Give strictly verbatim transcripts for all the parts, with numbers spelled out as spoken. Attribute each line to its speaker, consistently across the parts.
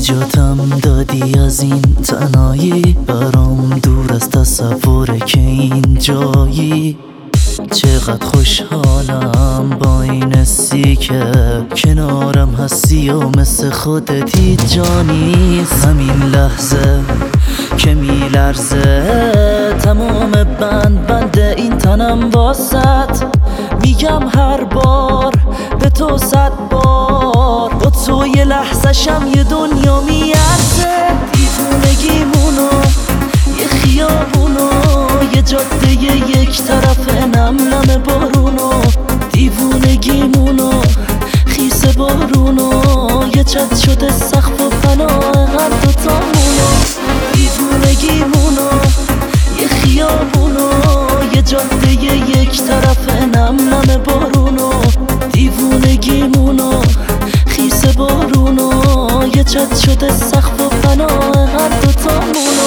Speaker 1: نجاتم دادی از این تنهایی، برام دور از تصوره که این جایی. چقدر خوشحالم با این حسی که کنارم هستی و مثل خودت هیچ جا نیست. همین لحظه که میلرزه تمام بند بند این تنم واسط، میگم هر بار به تو صد بار، با تو یه لحظه شم یه دنیا میارزه. دیوونگیمونو یه خیابونو یه جاده یک طرف نم نم بارونو، دیوونگیمونو خیس بارونو یه چت شده سقف و پناه هر دوتامونو. دیوونگیمونو یه خیابونو یه جاده یک طرف نم نم بارونو، دیوونگیمونو خیس بارونو یه چت شده سقف و پناه هر دوتامونو.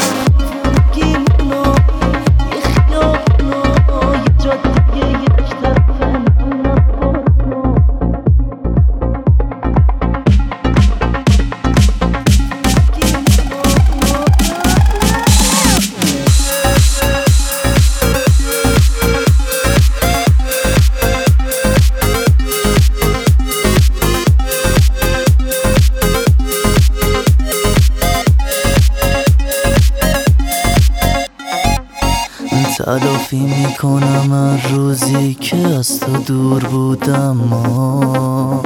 Speaker 1: تلافی میکنم هر روزی که از تو دور بودم، ما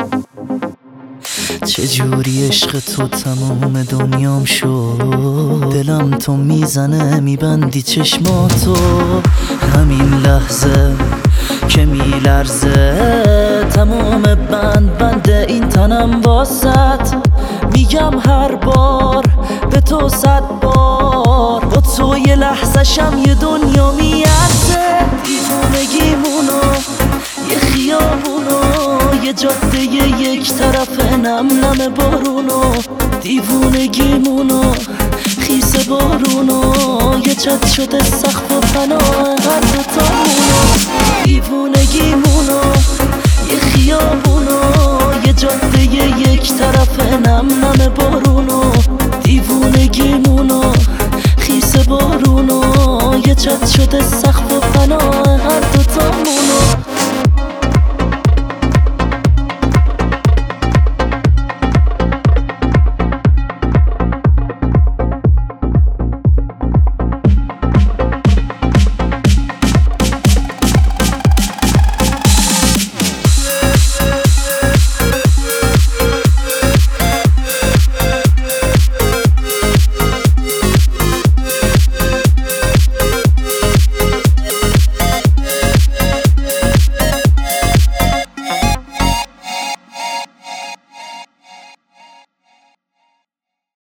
Speaker 1: چجوری عشق تو تمام دنیام شد. دلم تو میزنه میبندی چشماتو، همین لحظه که میلرزه تمام بند بند این تنم واسط، میگم هر بار به تو صد بار، با تو یه لحظه شم یه دنیا میارزه. دیوونگیمونو یه خیابونو یه جاده یک طرف نم نم بارونو، دیوونگیمونو خیس بارونو یه چت شده سقف و پناه هر دوتامونو. دیوونگیمونو یه خیابونو یه جاده یک طرف نم نم بارونو، دیوونگیمونو خیس بارونو یه چت شده سقف و پناه هر